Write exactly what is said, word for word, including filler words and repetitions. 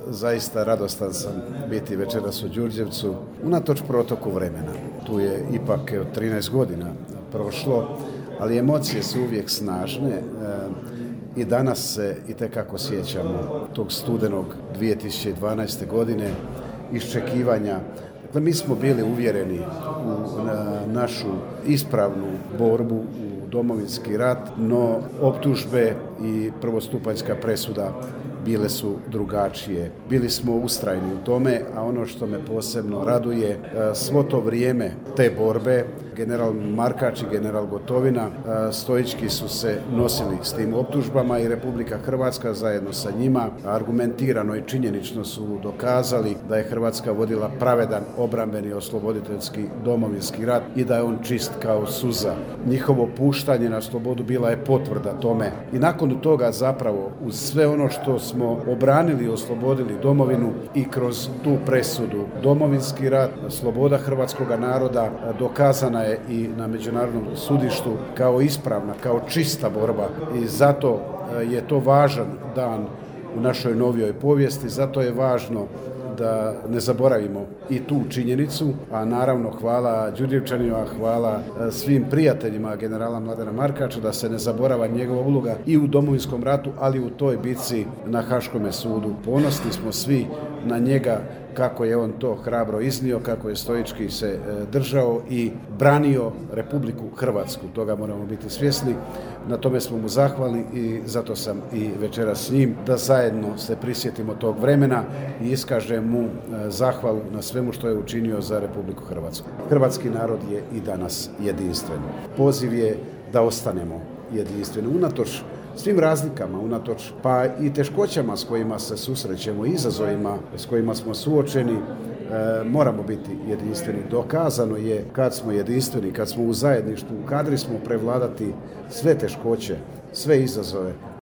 zaista radostan sam biti večeras u Đurđevcu, unatoč protoku vremena. Tu je ipak trinaest godina prošlo, ali emocije su uvijek snažne i danas se itekako sjećamo tog studenog dvije tisuće dvanaeste. godine, iščekivanja. Dakle, mi smo bili uvjereni u našu ispravnu borbu u Domovinski rat, no optužbe i prvostupanjska presuda bile su drugačije. Bili smo ustrajni u tome, a ono što me posebno raduje, svo to vrijeme te borbe, general Markač i general Gotovina stoički su se nosili s tim optužbama i Republika Hrvatska zajedno sa njima argumentirano i činjenično su dokazali da je Hrvatska vodila pravedan obrambeni osloboditeljski Domovinski rat i da je on čist kao suza. Njihovo puštanje na slobodu bila je potvrda tome. I nakon toga zapravo uz sve ono što smo obranili i oslobodili domovinu i kroz tu presudu Domovinski rat, sloboda hrvatskoga naroda dokazana je i na međunarodnom sudištu kao ispravna, kao čista borba i zato je to važan dan u našoj novijoj povijesti, zato je važno da ne zaboravimo i tu činjenicu, a naravno hvala Đurđevčanima, hvala svim prijateljima generala Mladena Markača da se ne zaborava njegova uloga i u Domovinskom ratu, ali u toj bitci na Haškome sudu. Ponosni smo svi na njega kako je on to hrabro iznio, kako je stoički se držao i branio Republiku Hrvatsku. Toga moramo biti svjesni. Na tome smo mu zahvalni i zato sam i večeras s njim da zajedno se prisjetimo tog vremena i iskažem mu zahvalu na svemu što je učinio za Republiku Hrvatsku. Hrvatski narod je i danas jedinstven. Poziv je da ostanemo jedinstveni unatoč svim razlikama, unatoč pa i teškoćama s kojima se susrećemo, izazovima s kojima smo suočeni, e, moramo biti jedinstveni. Dokazano je kad smo jedinstveni, kad smo u zajedništvu, kadri smo prevladati sve teškoće, sve izazove,